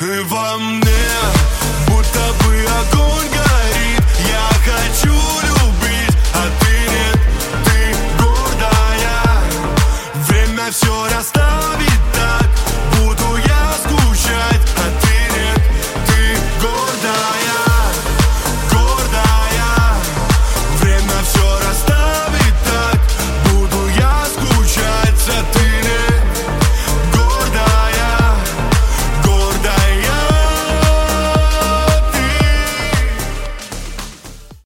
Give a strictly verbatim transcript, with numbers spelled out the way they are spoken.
И во мне будто бы огонь горит. Я хочу любить, а ты нет, ты гордая. Время все